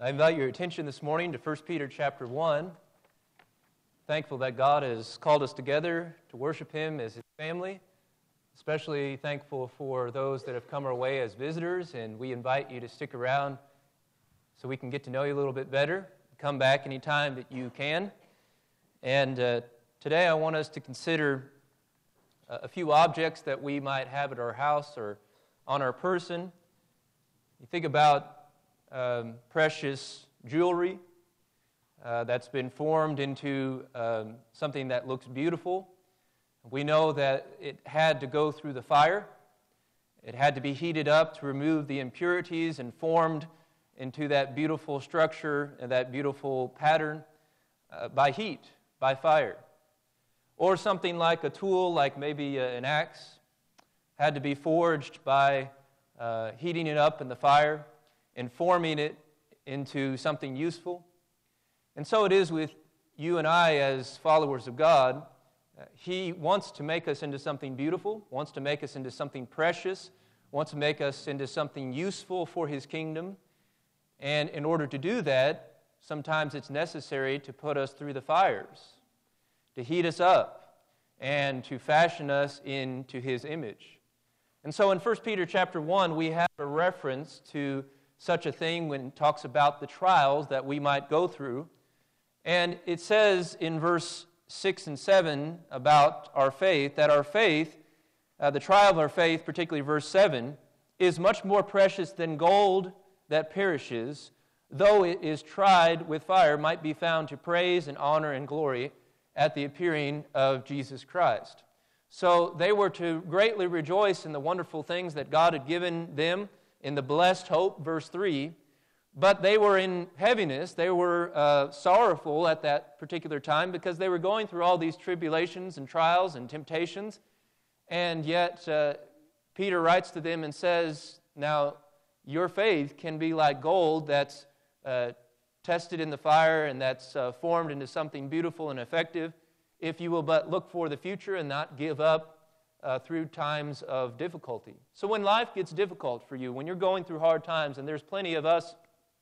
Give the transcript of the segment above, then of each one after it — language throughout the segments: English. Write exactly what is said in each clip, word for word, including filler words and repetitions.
I invite your attention this morning to First Peter chapter one. Thankful that God has called us together to worship Him as His family. Especially thankful for those that have come our way as visitors, and we invite you to stick around so we can get to know you a little bit better. Come back anytime that you can. And uh, today I want us to consider uh, a few objects that we might have at our house or on our person. You think about um, precious jewelry uh, that's been formed into um, something that looks beautiful. We know that it had to go through the fire. It had to be heated up to remove the impurities and formed into that beautiful structure and that beautiful pattern uh, by heat, by fire. Or something like a tool, like maybe uh, an axe, had to be forged by uh, heating it up in the fire and forming it into something useful. And so it is with you and I as followers of God. Uh, he wants to make us into something beautiful, wants to make us into something precious, wants to make us into something useful for His kingdom. And in order to do that, sometimes it's necessary to put us through the fires, to heat us up, and to fashion us into His image. And so in First Peter chapter one, we have a reference to such a thing when it talks about the trials that we might go through. And it says in verse six and seven about our faith, that our faith, uh, the trial of our faith, particularly verse seven, is much more precious than gold that perishes, though it is tried with fire, might be found to praise and honor and glory at the appearing of Jesus Christ. So they were to greatly rejoice in the wonderful things that God had given them in the blessed hope, verse three, but they were in heaviness, they were uh, sorrowful at that particular time because they were going through all these tribulations and trials and temptations, and yet uh, Peter writes to them and says, now your faith can be like gold that's uh, tested in the fire and that's uh, formed into something beautiful and effective if you will but look for the future and not give up uh, through times of difficulty. So when life gets difficult for you, when you're going through hard times, and there's plenty of us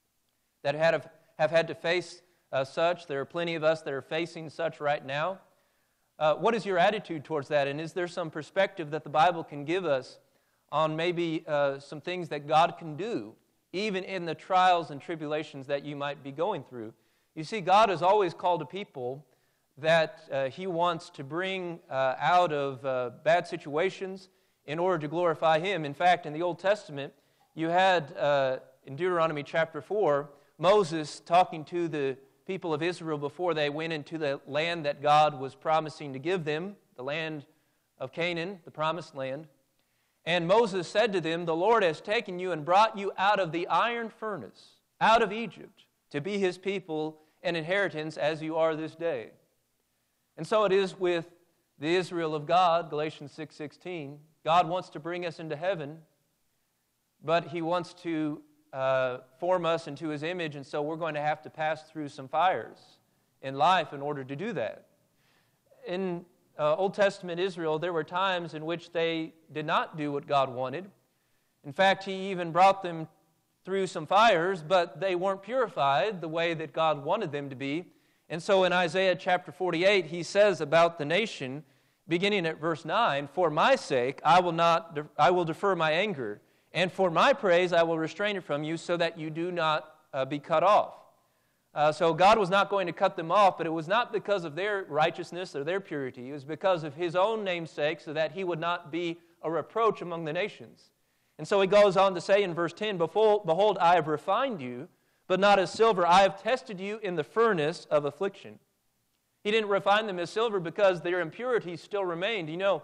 that have, have had to face uh, such. There are plenty of us that are facing such right now. Uh, what is your attitude towards that? And is there some perspective that the Bible can give us on maybe uh, some things that God can do, even in the trials and tribulations that you might be going through? You see, God has always called a people that uh, He wants to bring uh, out of uh, bad situations in order to glorify Him. In fact, in the Old Testament, you had, uh, in Deuteronomy chapter four, Moses talking to the people of Israel before they went into the land that God was promising to give them, the land of Canaan, the promised land. And Moses said to them, the Lord has taken you and brought you out of the iron furnace, out of Egypt, to be His people and inheritance as you are this day. And so it is with the Israel of God, Galatians six sixteen. God wants to bring us into heaven, but He wants to Uh, form us into His image, and so we're going to have to pass through some fires in life in order to do that. In uh, Old Testament Israel, there were times in which they did not do what God wanted. In fact, He even brought them through some fires, but they weren't purified the way that God wanted them to be. And so in Isaiah chapter forty-eight, He says about the nation, beginning at verse nine, for my sake I will not, I will defer my anger, and for my praise I will restrain it from you, so that you do not uh, be cut off. Uh, so God was not going to cut them off, but it was not because of their righteousness or their purity. It was because of His own name's sake, so that He would not be a reproach among the nations. And so He goes on to say in verse ten, behold, I have refined you, but not as silver. I have tested you in the furnace of affliction. He didn't refine them as silver because their impurities still remained. You know,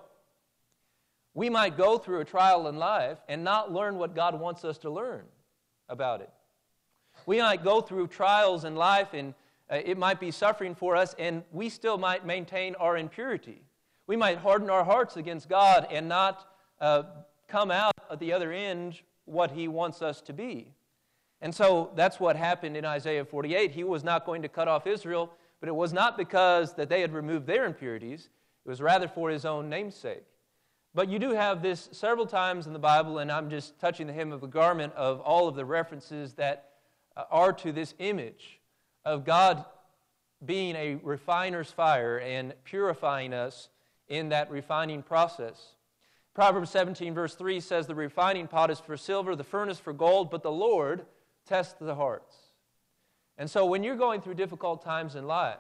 we might go through a trial in life and not learn what God wants us to learn about it. We might go through trials in life and uh, it might be suffering for us, and we still might maintain our impurity. We might harden our hearts against God and not uh, come out at the other end what He wants us to be. And so that's what happened in Isaiah forty-eight. He was not going to cut off Israel, but it was not because that they had removed their impurities. It was rather for His own name's sake. But you do have this several times in the Bible, and I'm just touching the hem of the garment of all of the references that are to this image of God being a refiner's fire and purifying us in that refining process. Proverbs seventeen verse three says, the refining pot is for silver, the furnace for gold, but the Lord tests the hearts. And so when you're going through difficult times in life,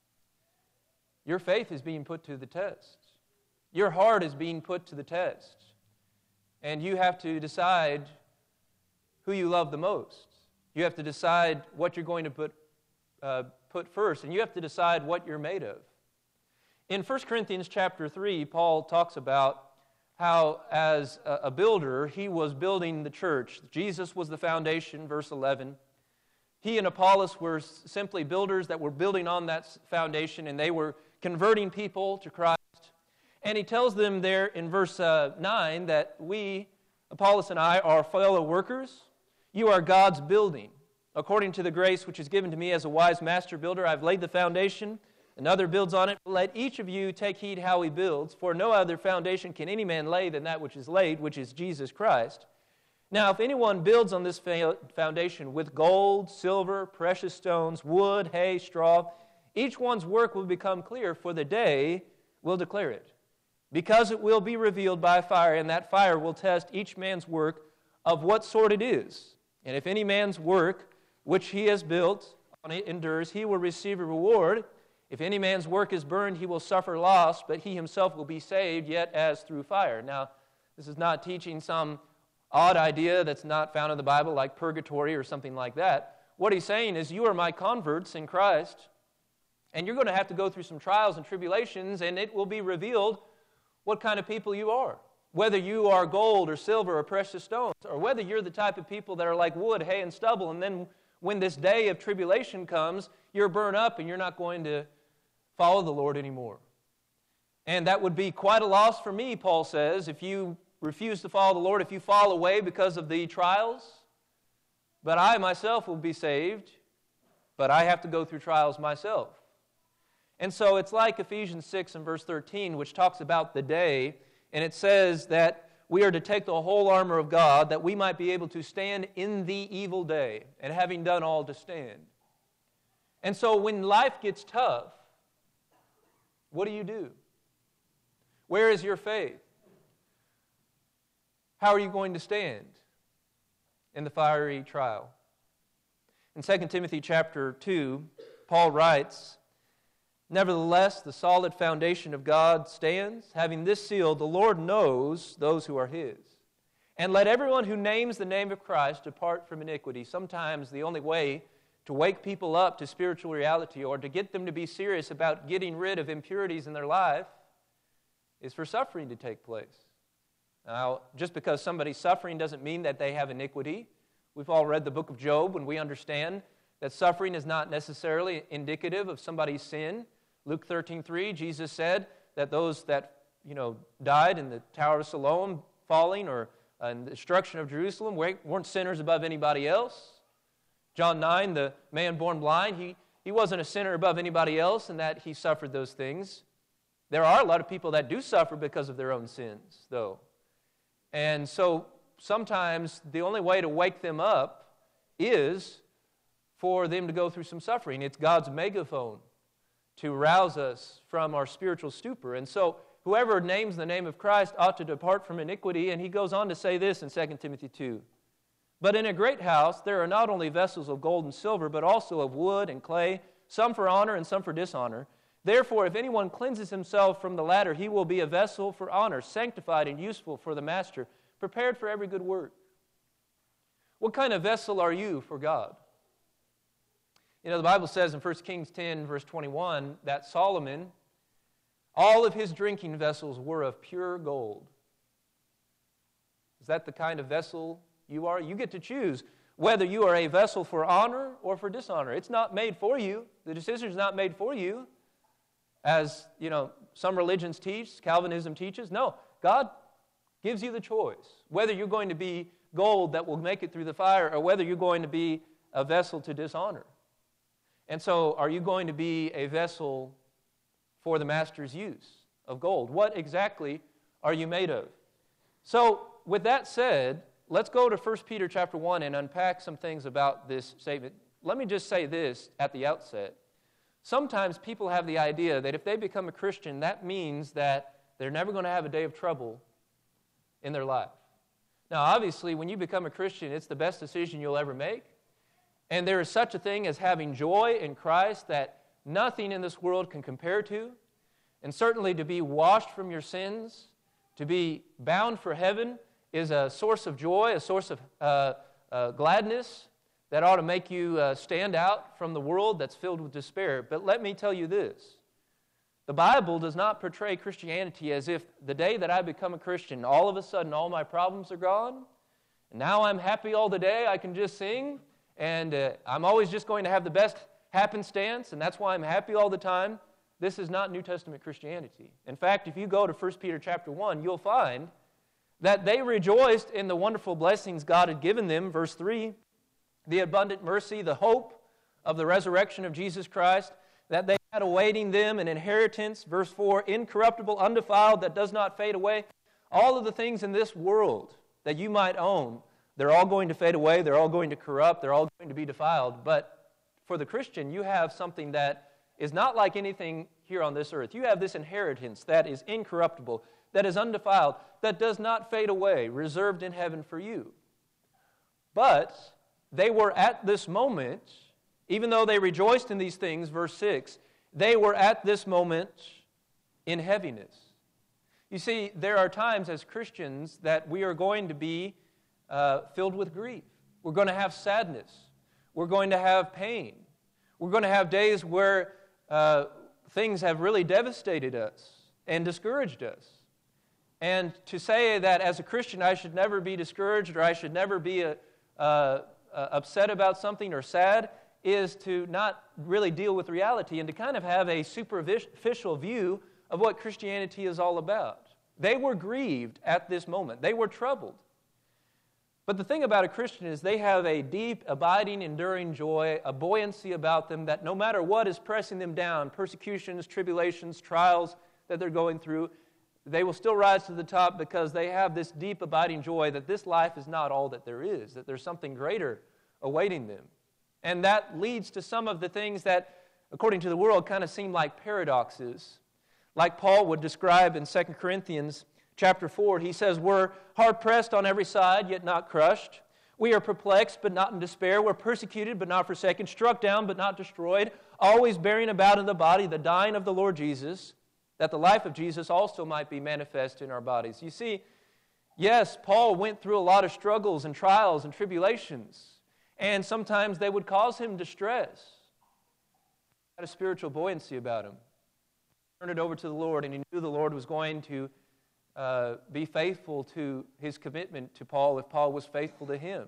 your faith is being put to the test. Your heart is being put to the test. And you have to decide who you love the most. You have to decide what you're going to put, uh, put first, and you have to decide what you're made of. In First Corinthians chapter three, Paul talks about how as a builder, he was building the church. Jesus was the foundation, verse eleven. He and Apollos were simply builders that were building on that foundation, and they were converting people to Christ. And he tells them there in verse uh, nine that we, Apollos and I, are fellow workers. You are God's building. According to the grace which is given to me as a wise master builder, I've laid the foundation. Another builds on it. Let each of you take heed how he builds, for no other foundation can any man lay than that which is laid, which is Jesus Christ. Now, if anyone builds on this foundation with gold, silver, precious stones, wood, hay, straw, each one's work will become clear, for the day will declare it, because it will be revealed by fire, and that fire will test each man's work of what sort it is. And if any man's work which he has built on it endures, he will receive a reward. If any man's work is burned, he will suffer loss, but he himself will be saved, yet as through fire. Now, this is not teaching some odd idea that's not found in the Bible, like purgatory or something like that. What he's saying is, you are my converts in Christ, and you're going to have to go through some trials and tribulations, and it will be revealed what kind of people you are. Whether you are gold or silver or precious stones, or whether you're the type of people that are like wood, hay, and stubble, and then when this day of tribulation comes, you're burned up and you're not going to follow the Lord anymore. And that would be quite a loss for me, Paul says, if you refuse to follow the Lord, if you fall away because of the trials. But I myself will be saved, but I have to go through trials myself. And so it's like Ephesians six and verse thirteen, which talks about the day, and it says that we are to take the whole armor of God, that we might be able to stand in the evil day, and having done all to stand. And so when life gets tough, what do you do? Where is your faith? How are you going to stand in the fiery trial? In Second Timothy chapter two, Paul writes, nevertheless, the solid foundation of God stands, having this seal, the Lord knows those who are his. And let everyone who names the name of Christ depart from iniquity. Sometimes the only way to wake people up to spiritual reality or to get them to be serious about getting rid of impurities in their life is for suffering to take place. Now, just because somebody's suffering doesn't mean that they have iniquity. We've all read the book of Job, and we understand that suffering is not necessarily indicative of somebody's sin. Luke thirteen three, Jesus said that those that, you know, died in the Tower of Siloam falling or uh, in the destruction of Jerusalem weren't sinners above anybody else. John nine, the man born blind, he, he wasn't a sinner above anybody else in that he suffered those things. There are a lot of people that do suffer because of their own sins, though. And so sometimes the only way to wake them up is for them to go through some suffering. It's God's megaphone to rouse us from our spiritual stupor. And so whoever names the name of Christ ought to depart from iniquity. And he goes on to say this in Second Timothy two. But in a great house there are not only vessels of gold and silver, but also of wood and clay, some for honor and some for dishonor. Therefore, if anyone cleanses himself from the latter, he will be a vessel for honor, sanctified and useful for the master, prepared for every good work. What kind of vessel are you for God? You know, the Bible says in First Kings ten, verse twenty-one, that Solomon, all of his drinking vessels were of pure gold. Is that the kind of vessel you are? You get to choose whether you are a vessel for honor or for dishonor. It's not made for you. The decision is not made for you. As, you know, some religions teach, Calvinism teaches. No, God gives you the choice. Whether you're going to be gold that will make it through the fire or whether you're going to be a vessel to dishonor. And so, are you going to be a vessel for the master's use of gold? What exactly are you made of? So, with that said, let's go to First Peter chapter one and unpack some things about this statement. Let me just say this at the outset. Sometimes people have the idea that if they become a Christian, that means that they're never going to have a day of trouble in their life. Now, obviously, when you become a Christian, it's the best decision you'll ever make. And there is such a thing as having joy in Christ that nothing in this world can compare to. And certainly to be washed from your sins, to be bound for heaven, is a source of joy, a source of uh, uh, gladness that ought to make you uh, stand out from the world that's filled with despair. But let me tell you this. The Bible does not portray Christianity as if the day that I become a Christian, all of a sudden all my problems are gone, and now I'm happy all the day, I can just sing, and uh, I'm always just going to have the best happenstance, and that's why I'm happy all the time. This is not New Testament Christianity. In fact, if you go to First Peter chapter one, you'll find that they rejoiced in the wonderful blessings God had given them, verse three, the abundant mercy, the hope of the resurrection of Jesus Christ, that they had awaiting them an inheritance, verse four, incorruptible, undefiled, that does not fade away. All of the things in this world that you might own, they're all going to fade away, they're all going to corrupt, they're all going to be defiled. But for the Christian, you have something that is not like anything here on this earth. You have this inheritance that is incorruptible, that is undefiled, that does not fade away, reserved in heaven for you. But they were at this moment, even though they rejoiced in these things, verse six, they were at this moment in heaviness. You see, there are times as Christians that we are going to be uh, filled with grief. We're going to have sadness. We're going to have pain. We're going to have days where uh, things have really devastated us and discouraged us. And to say that as a Christian I should never be discouraged or I should never be a, uh, uh, upset about something or sad is to not really deal with reality and to kind of have a superficial view of what Christianity is all about. They were grieved at this moment. They were troubled. But the thing about a Christian is they have a deep, abiding, enduring joy, a buoyancy about them that no matter what is pressing them down, persecutions, tribulations, trials that they're going through, they will still rise to the top because they have this deep, abiding joy that this life is not all that there is, that there's something greater awaiting them. And that leads to some of the things that, according to the world, kind of seem like paradoxes. Like Paul would describe in Second Corinthians chapter four, he says, we're hard-pressed on every side, yet not crushed. We are perplexed, but not in despair. We're persecuted, but not forsaken. Struck down, but not destroyed. Always bearing about in the body the dying of the Lord Jesus, that the life of Jesus also might be manifest in our bodies. You see, yes, Paul went through a lot of struggles and trials and tribulations. And sometimes they would cause him distress. He had a spiritual buoyancy about him. He turned it over to the Lord, and he knew the Lord was going to uh, be faithful to his commitment to Paul if Paul was faithful to him.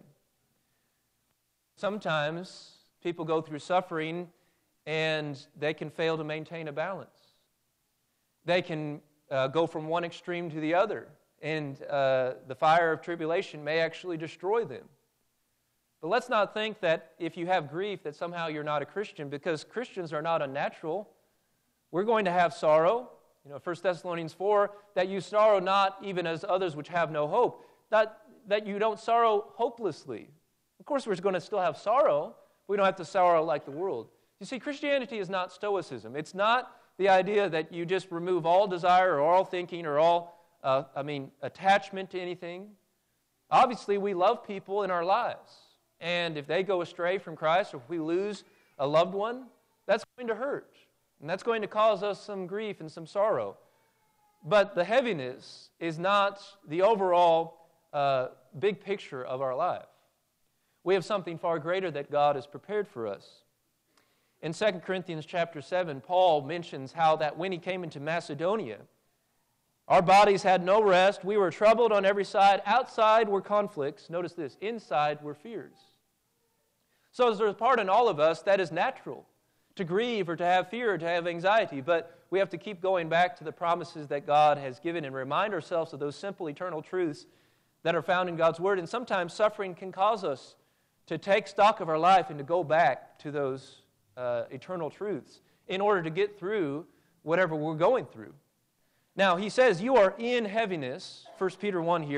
Sometimes people go through suffering, and they can fail to maintain a balance. They can uh, go from one extreme to the other, and uh, the fire of tribulation may actually destroy them. But let's not think that if you have grief that somehow you're not a Christian, because Christians are not unnatural. We're going to have sorrow. You know, First Thessalonians four, that you sorrow not even as others which have no hope. That, that you don't sorrow hopelessly. Of course, we're going to still have sorrow. We don't have to sorrow like the world. You see, Christianity is not stoicism. It's not the idea that you just remove all desire or all thinking or all, uh, I mean, attachment to anything. Obviously, we love people in our lives. And if they go astray from Christ, or if we lose a loved one, that's going to hurt. And that's going to cause us some grief and some sorrow. But the heaviness is not the overall uh, big picture of our life. We have something far greater that God has prepared for us. In Second Corinthians chapter seven, Paul mentions how that when he came into Macedonia, our bodies had no rest. We were troubled on every side. Outside were conflicts. Notice this. Inside were fears. So there's a part in all of us that is natural, to grieve or to have fear or to have anxiety. But we have to keep going back to the promises that God has given and remind ourselves of those simple eternal truths that are found in God's Word. And sometimes suffering can cause us to take stock of our life and to go back to those uh, eternal truths in order to get through whatever we're going through. Now, he says, you are in heaviness, First Peter one here,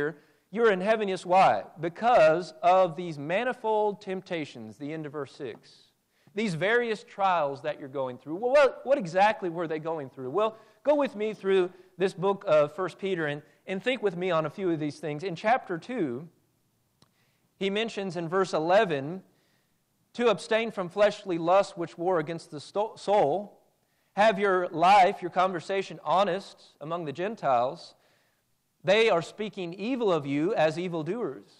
You're in heaviness. Why? Because of these manifold temptations, the end of verse six. These various trials that you're going through. Well, what, what exactly were they going through? Well, go with me through this book of First Peter and, and think with me on a few of these things. In chapter two, he mentions in verse eleven, to abstain from fleshly lusts which war against the soul, have your life, your conversation honest among the Gentiles. They are speaking evil of you as evildoers.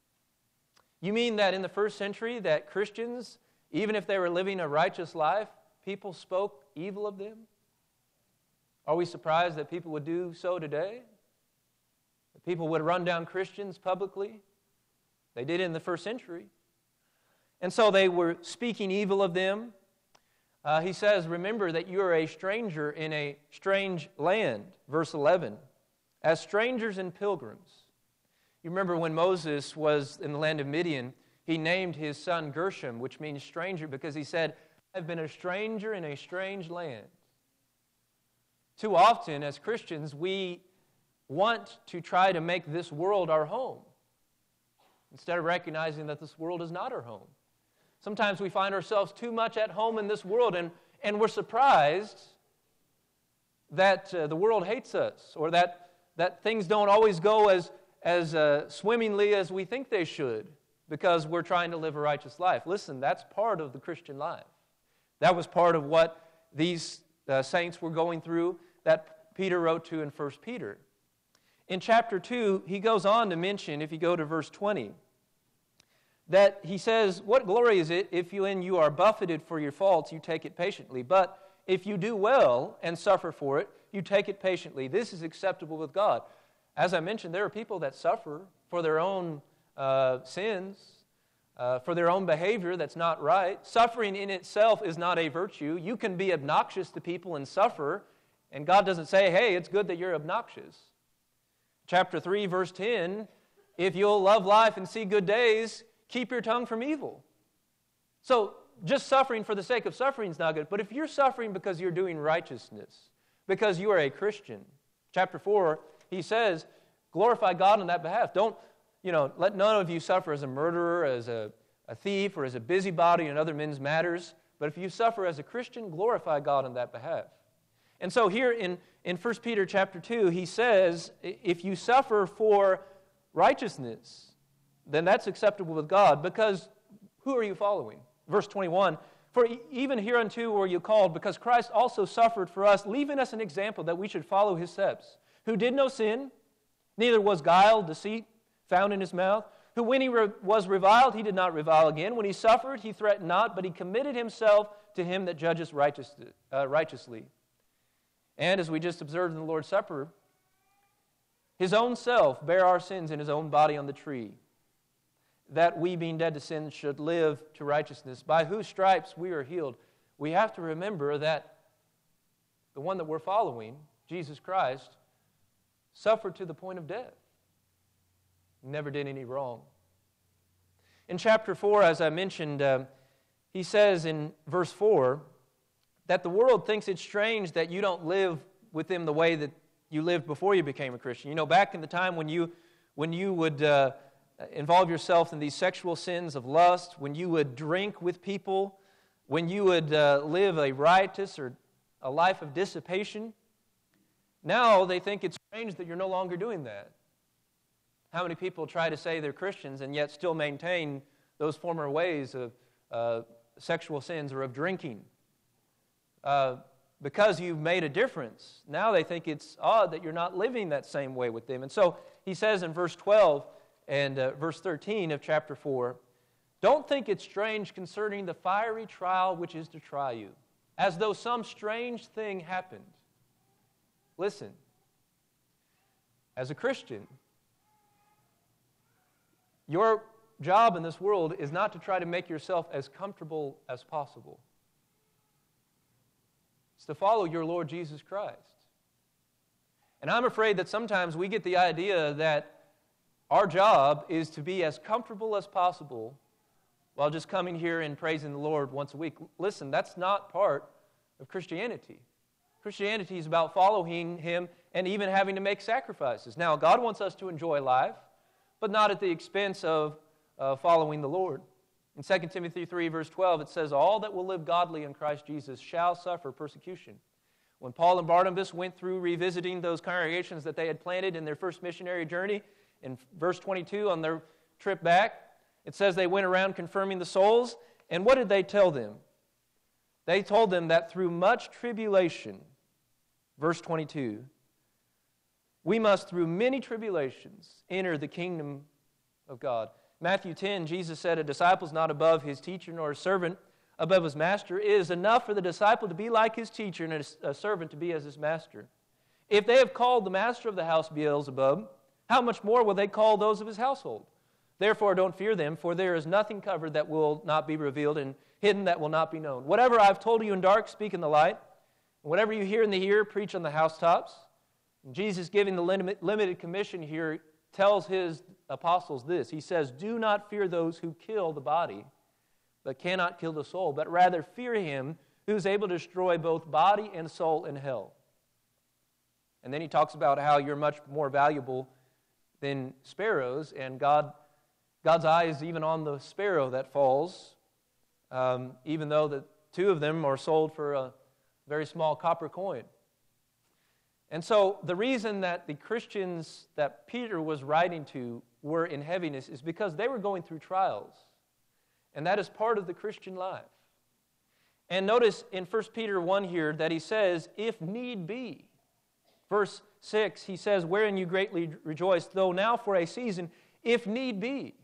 You mean that in the first century that Christians, even if they were living a righteous life, people spoke evil of them? Are we surprised that people would do so today? That people would run down Christians publicly? They did it in the first century. And so they were speaking evil of them. Uh, he says, remember that you are a stranger in a strange land. Verse eleven, as strangers and pilgrims. You remember when Moses was in the land of Midian, he named his son Gershom, which means stranger, because he said, I've been a stranger in a strange land. Too often, as Christians, we want to try to make this world our home, instead of recognizing that this world is not our home. Sometimes we find ourselves too much at home in this world, and, and we're surprised that uh, the world hates us, or that, that things don't always go as, as uh, swimmingly as we think they should, because we're trying to live a righteous life. Listen, that's part of the Christian life. That was part of what these uh, saints were going through that Peter wrote to in First Peter. In chapter two, he goes on to mention, if you go to verse twenty, that he says, what glory is it if you, when you are buffeted for your faults, you take it patiently? But if you do well and suffer for it, you take it patiently. This is acceptable with God. As I mentioned, there are people that suffer for their own uh, sins, uh, for their own behavior that's not right. Suffering in itself is not a virtue. You can be obnoxious to people and suffer, and God doesn't say, hey, it's good that you're obnoxious. Chapter three, verse ten, if you'll love life and see good days, keep your tongue from evil. So just suffering for the sake of suffering is not good. But if you're suffering because you're doing righteousness, because you are a Christian, chapter four, he says, glorify God on that behalf. Don't, you know, let none of you suffer as a murderer, as a, a thief, or as a busybody in other men's matters. But if you suffer as a Christian, glorify God on that behalf. And so here in, in First Peter chapter two, he says, if you suffer for righteousness, then that's acceptable with God, because who are you following? Verse twenty-one, for even hereunto were you called, because Christ also suffered for us, leaving us an example that we should follow his steps, who did no sin, neither was guile, deceit found in his mouth, who when he re- was reviled, he did not revile again. When he suffered, he threatened not, but he committed himself to him that judges righteous, uh, righteously. And as we just observed in the Lord's Supper, his own self bare our sins in his own body on the tree, that we, being dead to sin, should live to righteousness, by whose stripes we are healed. We have to remember that the one that we're following, Jesus Christ, suffered to the point of death. Never did any wrong. In chapter four, as I mentioned, uh, he says in verse four that the world thinks it's strange that you don't live with them the way that you lived before you became a Christian. You know, back in the time when you, when you would Uh, involve yourself in these sexual sins of lust, when you would drink with people, when you would uh, live a riotous or a life of dissipation. Now they think it's strange that you're no longer doing that. How many people try to say they're Christians and yet still maintain those former ways of uh, sexual sins or of drinking? Uh, because you've made a difference, now they think it's odd that you're not living that same way with them. And so he says in verse twelve, and uh, verse thirteen of chapter four, don't think it's strange concerning the fiery trial which is to try you, as though some strange thing happened. Listen, as a Christian, your job in this world is not to try to make yourself as comfortable as possible. It's to follow your Lord Jesus Christ. And I'm afraid that sometimes we get the idea that our job is to be as comfortable as possible while just coming here and praising the Lord once a week. Listen, that's not part of Christianity. Christianity is about following him and even having to make sacrifices. Now, God wants us to enjoy life, but not at the expense of uh, following the Lord. In Second Timothy three, verse twelve, it says, all that will live godly in Christ Jesus shall suffer persecution. When Paul and Barnabas went through revisiting those congregations that they had planted in their first missionary journey, in verse twenty-two on their trip back, it says they went around confirming the souls. And what did they tell them? They told them that through much tribulation, verse twenty-two, we must through many tribulations enter the kingdom of God. Matthew ten, Jesus said, a disciple is not above his teacher nor a servant above his master. It is enough for the disciple to be like his teacher and a servant to be as his master. If they have called the master of the house Beelzebub, how much more will they call those of his household? Therefore don't fear them, for there is nothing covered that will not be revealed, and hidden that will not be known. Whatever I've told you in dark, speak in the light. And whatever you hear in the ear, preach on the housetops. And Jesus, giving the limit, limited commission here, tells his apostles this. He says, do not fear those who kill the body, but cannot kill the soul, but rather fear him who is able to destroy both body and soul in hell. And then he talks about how you're much more valuable than sparrows, and God, God's eye is even on the sparrow that falls, um, even though the two of them are sold for a very small copper coin. And so the reason that the Christians that Peter was writing to were in heaviness is because they were going through trials. And that is part of the Christian life. And notice in First Peter one here that he says, if need be. Verse six, he says, wherein you greatly rejoice, though now for a season, if need be.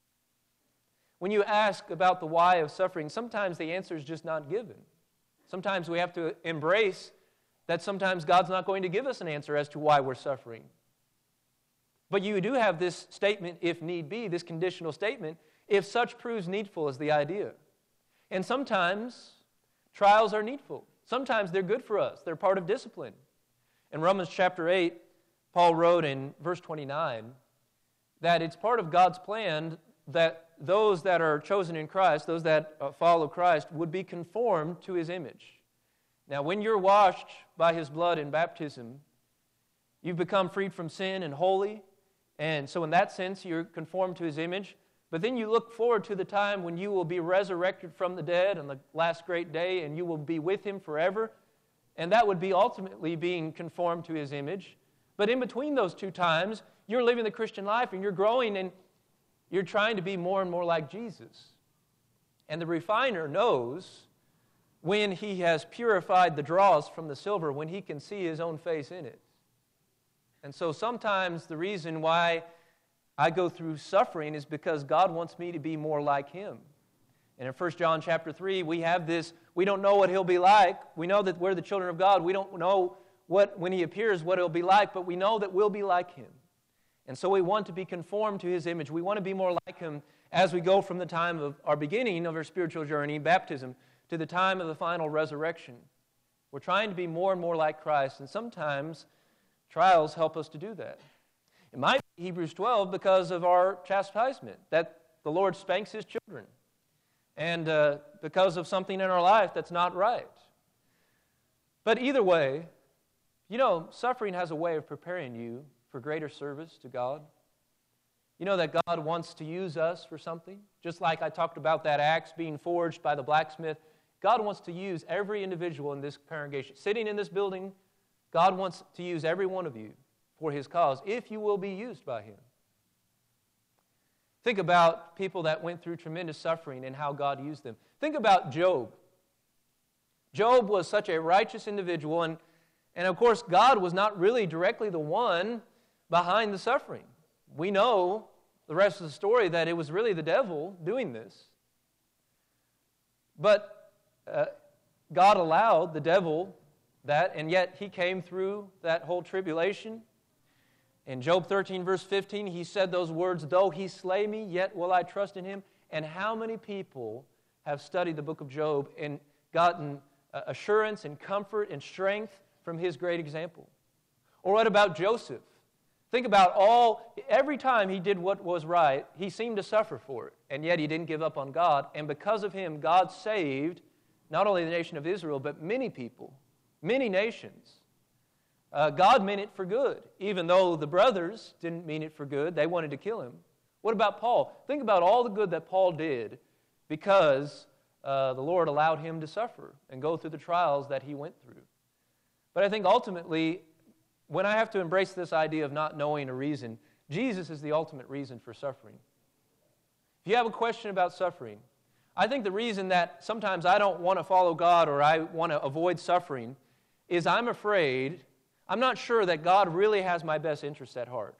When you ask about the why of suffering, sometimes the answer is just not given. Sometimes we have to embrace that sometimes God's not going to give us an answer as to why we're suffering. But you do have this statement, if need be, this conditional statement, if such proves needful is the idea. And sometimes trials are needful. Sometimes they're good for us. They're part of discipline. In Romans chapter eight, Paul wrote in verse twenty-nine that it's part of God's plan that those that are chosen in Christ, those that follow Christ, would be conformed to his image. Now, when you're washed by his blood in baptism, you've become freed from sin and holy. And so in that sense, you're conformed to his image. But then you look forward to the time when you will be resurrected from the dead on the last great day, and you will be with him forever. And that would be ultimately being conformed to his image. But in between those two times, you're living the Christian life, and you're growing, and you're trying to be more and more like Jesus. And the refiner knows when he has purified the dross from the silver, when he can see his own face in it. And so sometimes the reason why I go through suffering is because God wants me to be more like him. And in First John chapter three, we have this, we don't know what he'll be like. We know that we're the children of God. We don't know what, when he appears, what he'll be like, but we know that we'll be like him. And so we want to be conformed to his image. We want to be more like him as we go from the time of our beginning of our spiritual journey, baptism, to the time of the final resurrection. We're trying to be more and more like Christ, and sometimes trials help us to do that. It might be Hebrews twelve because of our chastisement, that the Lord spanks his children, and uh, because of something in our life that's not right. But either way, you know, suffering has a way of preparing you for greater service to God. You know that God wants to use us for something. Just like I talked about that axe being forged by the blacksmith, God wants to use every individual in this congregation. Sitting in this building, God wants to use every one of you for his cause, if you will be used by him. Think about people that went through tremendous suffering and how God used them. Think about Job. Job was such a righteous individual, and, and of course, God was not really directly the one behind the suffering. We know the rest of the story that it was really the devil doing this. But uh, God allowed the devil that, and yet he came through that whole tribulation. In Job thirteen, verse fifteen, he said those words, though he slay me, yet will I trust in him. And how many people have studied the book of Job and gotten uh, assurance and comfort and strength from his great example? Or what about Joseph? Think about all, every time he did what was right, he seemed to suffer for it. And yet he didn't give up on God. And because of him, God saved not only the nation of Israel, but many people, many nations. Uh, God meant it for good. Even though the brothers didn't mean it for good, they wanted to kill him. What about Paul? Think about all the good that Paul did because uh, the Lord allowed him to suffer and go through the trials that he went through. But I think ultimately, when I have to embrace this idea of not knowing a reason, Jesus is the ultimate reason for suffering. If you have a question about suffering, I think the reason that sometimes I don't want to follow God or I want to avoid suffering is I'm afraid, I'm not sure that God really has my best interests at heart.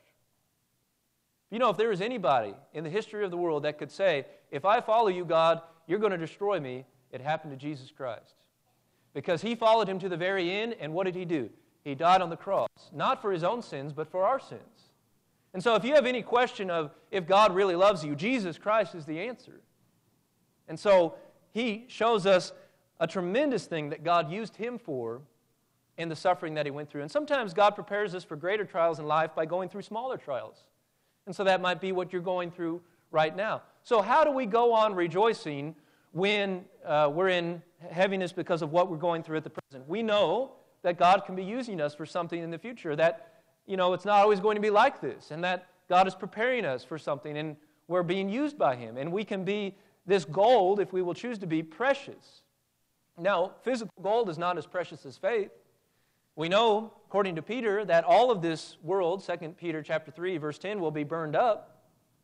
You know, if there is anybody in the history of the world that could say, if I follow you, God, you're going to destroy me, it happened to Jesus Christ. Because he followed him to the very end, and what did he do? He died on the cross, not for his own sins, but for our sins. And so if you have any question of if God really loves you, Jesus Christ is the answer. And so he shows us a tremendous thing that God used him for in the suffering that he went through. And sometimes God prepares us for greater trials in life by going through smaller trials. And so that might be what you're going through right now. So how do we go on rejoicing when uh, we're in heaviness because of what we're going through at the present? We know that God can be using us for something in the future, that, you know, it's not always going to be like this, and that God is preparing us for something, and we're being used by him, and we can be this gold, if we will choose to be, precious. Now, physical gold is not as precious as faith. We know, according to Peter, that all of this world, Second Peter chapter three, verse ten, will be burned up.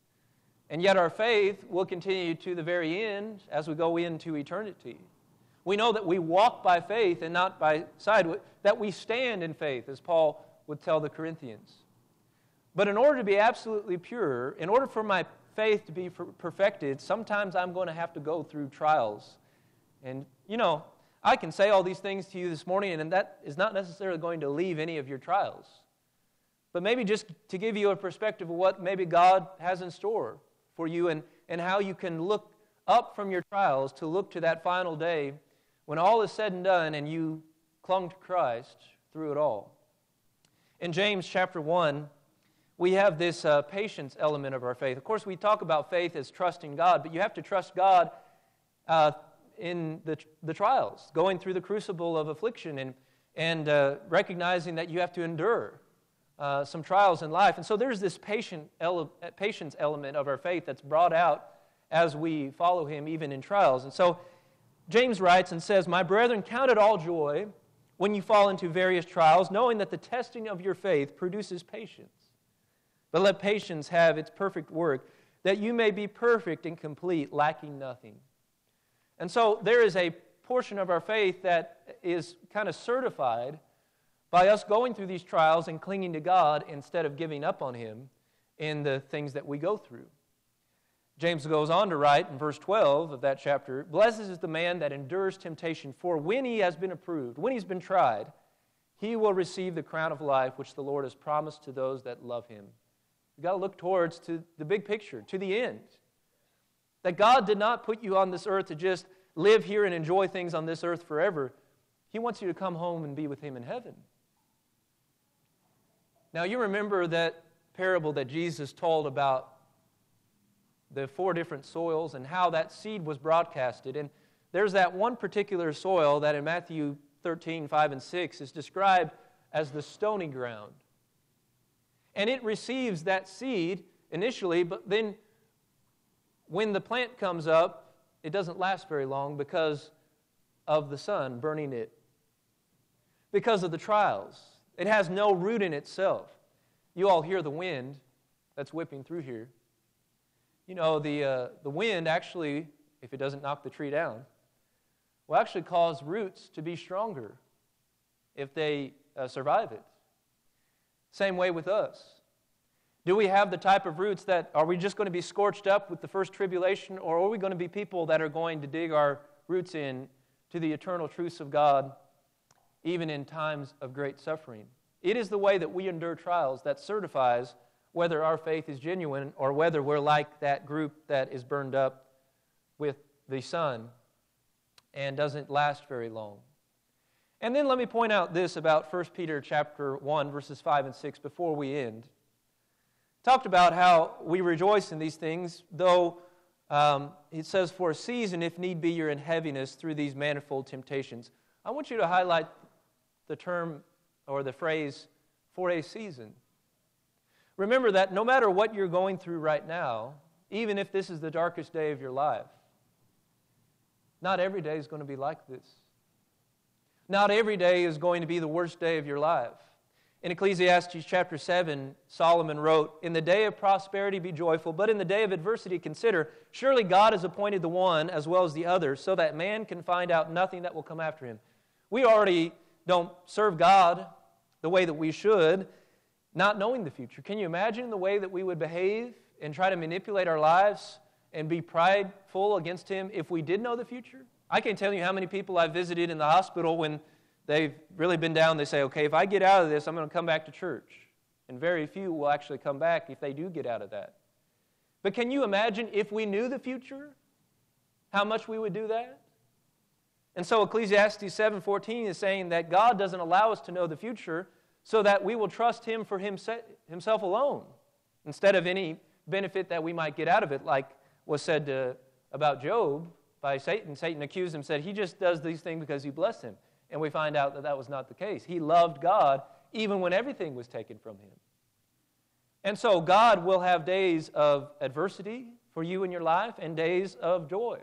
And yet our faith will continue to the very end as we go into eternity. We know that we walk by faith and not by sight, that we stand in faith, as Paul would tell the Corinthians. But in order to be absolutely pure, in order for my faith to be perfected, sometimes I'm going to have to go through trials. And, you know, I can say all these things to you this morning, and that is not necessarily going to leave any of your trials. But maybe just to give you a perspective of what maybe God has in store for you and, and how you can look up from your trials to look to that final day when all is said and done and you clung to Christ through it all. In James chapter one, we have this uh, patience element of our faith. Of course, we talk about faith as trusting God, but you have to trust God uh, in the, the trials, going through the crucible of affliction and, and uh, recognizing that you have to endure uh, some trials in life. And so there's this patient ele- patience element of our faith that's brought out as we follow him even in trials. And so James writes and says, "My brethren, count it all joy when you fall into various trials, knowing that the testing of your faith produces patience. But let patience have its perfect work, that you may be perfect and complete, lacking nothing." And so there is a portion of our faith that is kind of certified by us going through these trials and clinging to God instead of giving up on him in the things that we go through. James goes on to write in verse twelve of that chapter, "Blessed is the man that endures temptation, for when he has been approved, when he's been tried, he will receive the crown of life which the Lord has promised to those that love him." You've got to look towards to the big picture, to the end. That God did not put you on this earth to just live here and enjoy things on this earth forever. He wants you to come home and be with him in heaven. Now, you remember that parable that Jesus told about the four different soils and how that seed was broadcasted. And there's that one particular soil that in Matthew thirteen, five and six is described as the stony ground. And it receives that seed initially, but then when the plant comes up, it doesn't last very long because of the sun burning it. Because of the trials. It has no root in itself. You all hear the wind that's whipping through here. You know, the, uh, the wind actually, if it doesn't knock the tree down, will actually cause roots to be stronger if they uh, survive it. Same way with us. Do we have the type of roots that, are we just going to be scorched up with the first tribulation, or are we going to be people that are going to dig our roots in to the eternal truths of God, even in times of great suffering? It is the way that we endure trials that certifies whether our faith is genuine or whether we're like that group that is burned up with the sun and doesn't last very long. And then let me point out this about First Peter chapter one, verses five and six before we end. Talked about how we rejoice in these things, though um, it says, "For a season, if need be, you're in heaviness through these manifold temptations." I want you to highlight the term or the phrase, "for a season." remember that no matter what you're going through right now, even if this is the darkest day of your life, not every day is going to be like this. Not every day is going to be the worst day of your life. In Ecclesiastes chapter seven, Solomon wrote, "In the day of prosperity be joyful, but in the day of adversity consider, surely God has appointed the one as well as the other, so that man can find out nothing that will come after him." We already don't serve God the way that we should, not knowing the future. Can you imagine the way that we would behave and try to manipulate our lives and be prideful against Him if we did know the future? I can't tell you how many people I've visited in the hospital when they've really been down. They say, okay, if I get out of this, I'm going to come back to church. And very few will actually come back if they do get out of that. But can you imagine if we knew the future, how much we would do that? And so Ecclesiastes seven fourteen is saying that God doesn't allow us to know the future so that we will trust Him for Himself alone instead of any benefit that we might get out of it, like was said to, about Job by Satan. Satan accused him, said he just does these things because you bless him. And we find out that that was not the case. He loved God even when everything was taken from him. And so God will have days of adversity for you in your life and days of joy.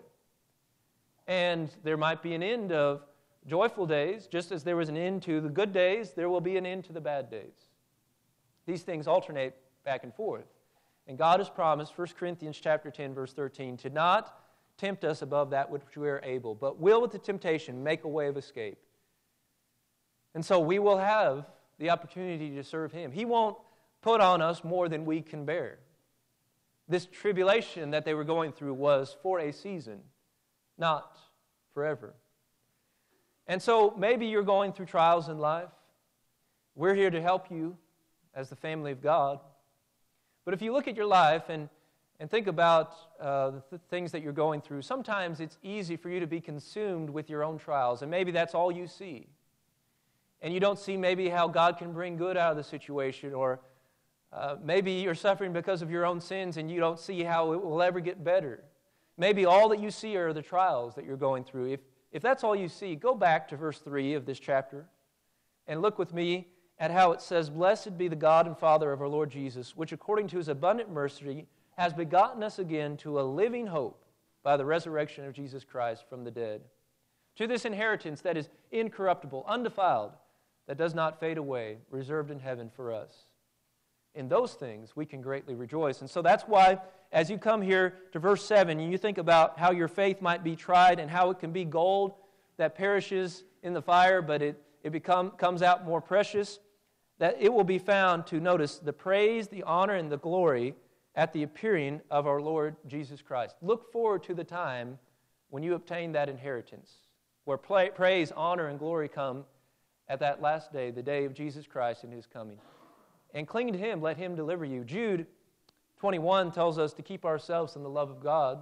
And there might be an end of joyful days, just as there was an end to the good days, there will be an end to the bad days. These things alternate back and forth. And God has promised, First Corinthians chapter ten, verse thirteen, to not tempt us above that which we are able, but will with the temptation make a way of escape. And so we will have the opportunity to serve Him. He won't put on us more than we can bear. This tribulation that they were going through was for a season, not forever. And so maybe you're going through trials in life. We're here to help you as the family of God. But if you look at your life and, and think about uh, the th- things that you're going through, sometimes it's easy for you to be consumed with your own trials, and maybe that's all you see. And you don't see maybe how God can bring good out of the situation, or uh, maybe you're suffering because of your own sins and you don't see how it will ever get better. Maybe all that you see are the trials that you're going through. If, if that's all you see, go back to verse three of this chapter and look with me at how it says, "Blessed be the God and Father of our Lord Jesus, which according to His abundant mercy has begotten us again to a living hope by the resurrection of Jesus Christ from the dead, to this inheritance that is incorruptible, undefiled, that does not fade away, reserved in heaven for us. In those things we can greatly rejoice." And so that's why, as you come here to verse seven, and you think about how your faith might be tried and how it can be gold that perishes in the fire, but it, it become, comes out more precious, that it will be found to, notice, the praise, the honor, and the glory at the appearing of our Lord Jesus Christ. Look forward to the time when you obtain that inheritance, where praise, honor, and glory come at that last day, the day of Jesus Christ and His coming. And cling to Him, let Him deliver you. Jude twenty-one tells us to keep ourselves in the love of God.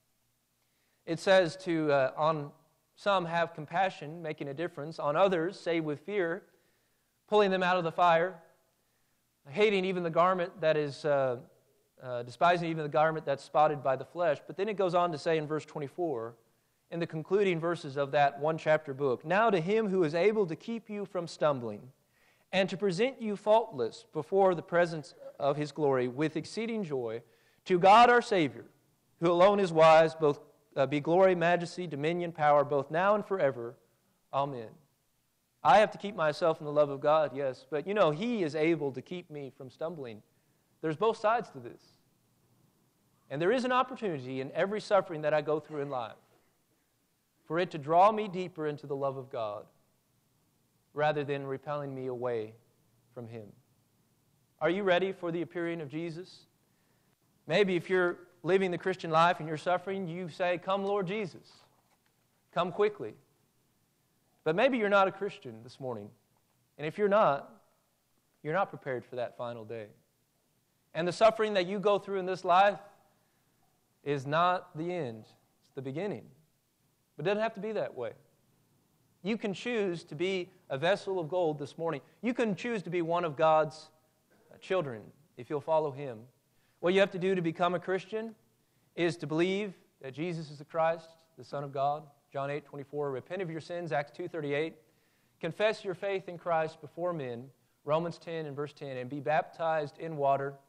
It says to, uh, on some have compassion, making a difference. On others, save with fear, pulling them out of the fire, hating even the garment that is, uh, uh, despising even the garment that's spotted by the flesh. But then it goes on to say in verse twenty-four, in the concluding verses of that one chapter book, "Now to Him who is able to keep you from stumbling and to present you faultless before the presence of His glory with exceeding joy, to God our Savior, who alone is wise, both uh, be glory, majesty, dominion, power, both now and forever. Amen." I have to keep myself in the love of God, yes, but you know, He is able to keep me from stumbling. There's both sides to this. And there is an opportunity in every suffering that I go through in life for it to draw me deeper into the love of God rather than repelling me away from Him. Are you ready for the appearing of Jesus? Maybe if you're living the Christian life and you're suffering, you say, "Come, Lord Jesus. Come quickly." But maybe you're not a Christian this morning. And if you're not, you're not prepared for that final day. And the suffering that you go through in this life is not the end. It's the beginning. But it doesn't have to be that way. You can choose to be a vessel of gold this morning. You can choose to be one of God's children if you'll follow Him. What you have to do to become a Christian is to believe that Jesus is the Christ, the Son of God. John eight twenty-four, repent of your sins, Acts two thirty-eight. Confess your faith in Christ before men, Romans ten and verse ten, and be baptized in water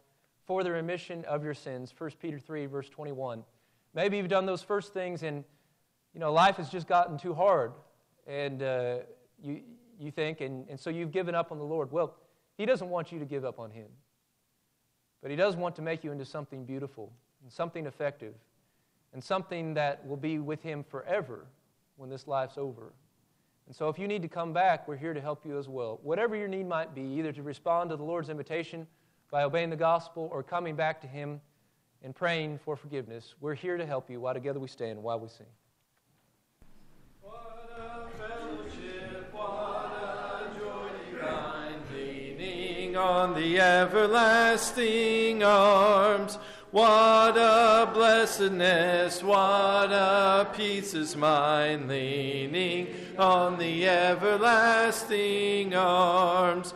for the remission of your sins. First Peter three, verse twenty-one. Maybe you've done those first things and, you know, life has just gotten too hard. And uh, you you think, and, and so you've given up on the Lord. Well, He doesn't want you to give up on Him. But He does want to make you into something beautiful and something effective and something that will be with Him forever when this life's over. And so if you need to come back, we're here to help you as well. Whatever your need might be, either to respond to the Lord's invitation by obeying the gospel or coming back to Him and praying for forgiveness, we're here to help you while together we stand, while we sing. What a fellowship, what a joy divine, leaning on the everlasting arms. What a blessedness, what a peace is mine, leaning on the everlasting arms.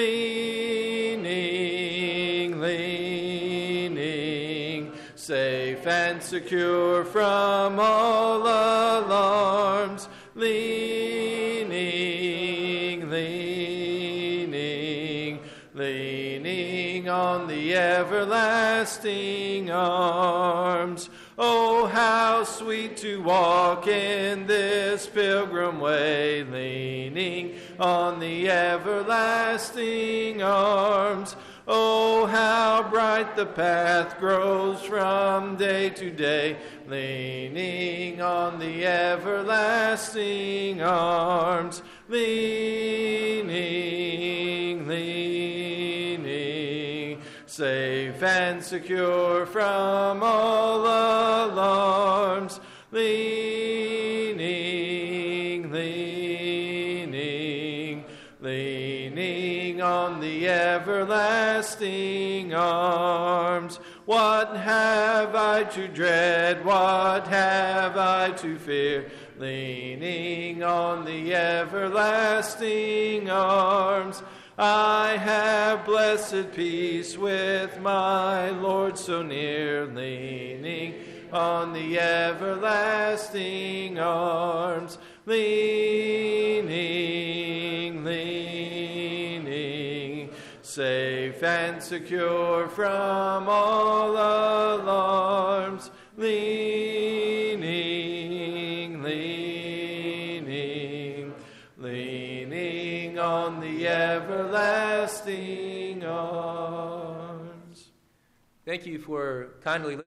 Leaning, leaning, safe and secure from all alarms. Leaning, leaning, leaning on the everlasting arms. Oh, how sweet to walk in this pilgrim way, leaning on the everlasting arms. Oh, how bright the path grows from day to day, leaning on the everlasting arms. Leaning, leaning, safe and secure from all alarms. Leaning, leaning, leaning on the everlasting arms. What have I to dread? What have I to fear? Leaning on the everlasting arms. I have blessed peace with my Lord so near, leaning on the everlasting arms. Leaning, leaning, safe and secure from all alarms. Leaning, leaning, leaning on the everlasting arms. Thank you for kindly listening.